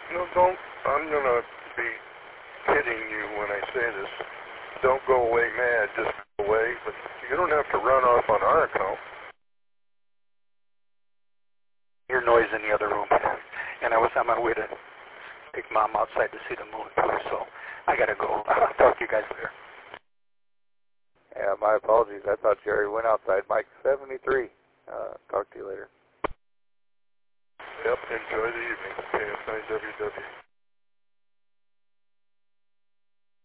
No, don't. I'm going to be kidding you when I say this. Don't go away mad, just go away. But you don't have to run off on our account. Your noise in the other room. And I was on my way to take Mom outside to see the moon, too, so I got to go. I'll talk to you guys later. Yeah, my apologies. I thought Jerry went outside. Mike 73. Talk to you later. Yep, enjoy the evening. KS9WW.